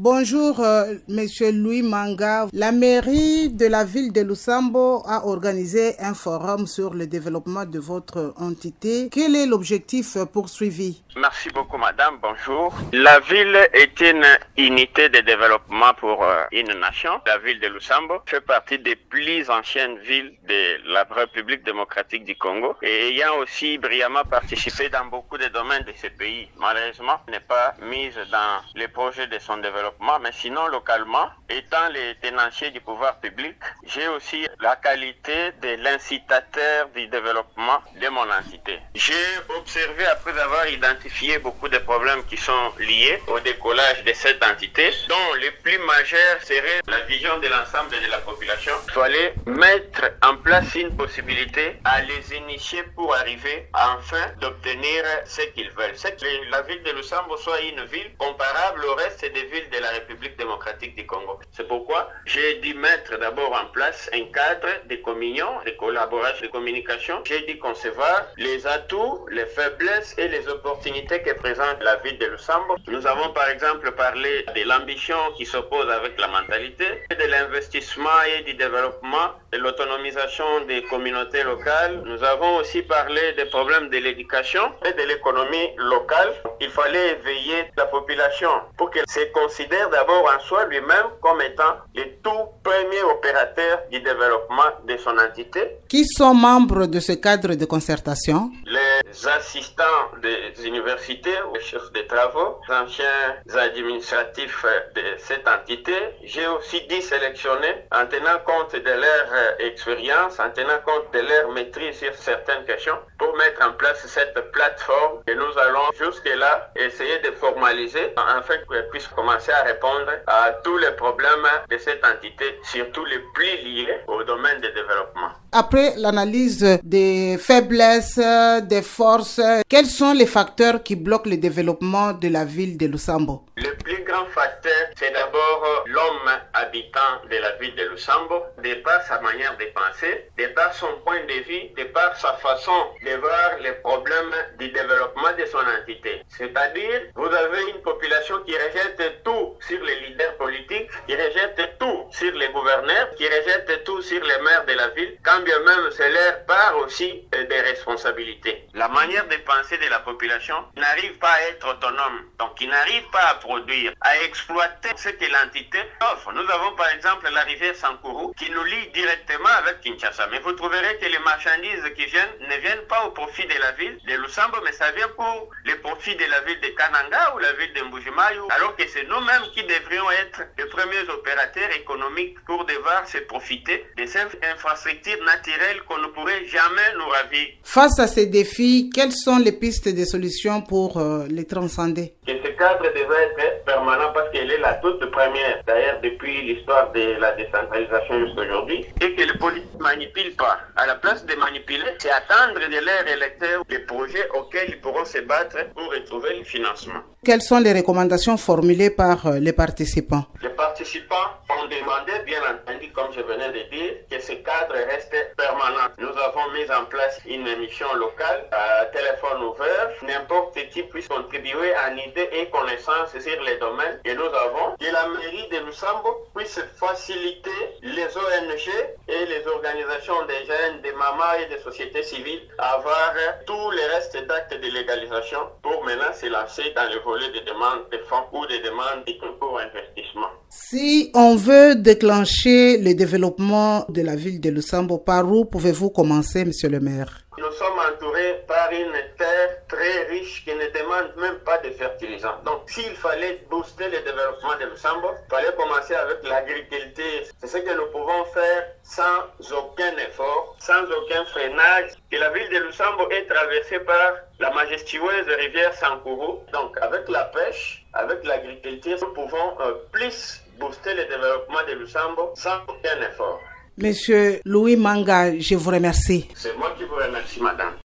Bonjour, Monsieur Louis Manga. La mairie de la ville de Lusambo a organisé un forum sur le développement de votre entité. Quel est l'objectif poursuivi? Merci beaucoup, madame. Bonjour. La ville est une unité de développement pour une nation. La ville de Lusambo fait partie des plus anciennes villes de la République démocratique du Congo et ayant aussi brillamment participé dans beaucoup de domaines de ce pays. Malheureusement, n'est pas mise dans les projets de son développement, mais sinon localement, étant les tenanciers du pouvoir public, j'ai aussi la qualité de l'incitateur du développement de mon entité. J'ai observé, après avoir identifié beaucoup de problèmes qui sont liés au décollage de cette entité, dont les plus majeurs seraient la vision de l'ensemble de la population. Il fallait mettre en place une possibilité à les initier pour arriver enfin d'obtenir ce qu'ils veulent. C'est que la ville de Lusambo soit une ville comparable au reste des villes de la République démocratique du Congo. C'est pourquoi j'ai dû mettre d'abord en place un cadre de communion, de collaboration, de communication. J'ai dû concevoir les atouts, les faiblesses et les opportunités que présente la ville de Lusambo. Nous avons par exemple parlé de l'ambition qui s'oppose avec la mentalité, de l'investissement et du développement, de l'autonomisation des communautés locales. Nous avons aussi parlé des problèmes de l'éducation et de l'économie locale. Il fallait éveiller la population pour qu'elle se considère d'abord en soi lui-même comme étant le tout premier opérateur du développement de son entité. Qui sont membres de ce cadre de concertation? Les assistants des universités, les chefs de travaux, les anciens administratifs de cette entité. J'ai aussi dû sélectionner en tenant compte de leur expérience, en tenant compte de leur maîtrise sur certaines questions pour mettre en place cette plateforme que nous allons jusque-là essayer de formaliser afin qu'elle puisse commencer à répondre à tous les problèmes de cette entité, surtout les plus liés au domaine du développement. Après l'analyse des faiblesses, des forces, quels sont les facteurs qui bloquent le développement de la ville de Lusambo? Le plus grand facteur, c'est d'abord l'homme habitant de la ville de Lusambo, de par sa manière de penser, de par son point de vue, de par sa façon de voir les problèmes du développement de son entité. C'est-à-dire, vous avez une population qui rejette tout sur les leaders politiques, qui rejette tout sur les gouverneurs, qui rejette tout sur les maires de la ville, quand bien même c'est leur part aussi des responsabilités. La manière de penser de la population n'arrive pas à être autonome, donc il n'arrive pas à produire, à exploiter ce que l'entité offre. Nous avons par exemple la rivière Sankourou qui nous lie directement avec Kinshasa, mais vous trouverez que les marchandises qui viennent ne viennent pas au profit de la ville de Lusambo, mais ça vient pour le profit de la ville de Kananga ou la ville de Mbujimayi, alors que c'est nous-mêmes qui devrions être les premiers opérateurs économiques pour devoir se profiter de cette infrastructure naturelle qu'on ne pourrait jamais nous ravir. Face à ces défis, quelles sont les pistes de solutions pour les transcender? Que ce cadre devrait être permanent parce qu'elle est la toute première, d'ailleurs depuis l'histoire de la décentralisation jusqu'à aujourd'hui, et que les politiques ne manipulent pas. À la place de manipuler, c'est attendre de leurs électeurs des projets auxquels ils pourront se battre pour retrouver le financement. Quelles sont les recommandations formulées par les participants? Les participants ont demandé, bien entendu, comme je venais de dire, que ce cadre reste permanent. Nous avons mis en place une émission locale à téléphone ouvert. N'importe qui puisse contribuer en idées et connaissances sur les domaines que nous avons. Que la mairie de Lusambo puisse faciliter les ONG et les organisations des jeunes, des mamans et des sociétés civiles à avoir tout le reste d'actes de légalisation pour maintenant se lancer dans le volet de demande de fonds ou de demande de concours investissement. Si on veut déclencher le développement de la ville de Lusambo, par où pouvez-vous commencer, monsieur le maire? Nous sommes entourés par une terre très riche qui ne demande même pas de fertilisants. Donc, s'il fallait booster le développement de Lusambo, il fallait commencer avec l'agriculture. C'est ce que nous pouvons faire sans aucun effort, sans aucun freinage. Et la ville de Lusambo est traversée par la majestueuse rivière Sankourou. Donc, avec la pêche, avec l'agriculture, nous pouvons plus booster le développement de Lusambo sans aucun effort. Monsieur Louis Manga, je vous remercie. C'est moi qui vous remercie, madame.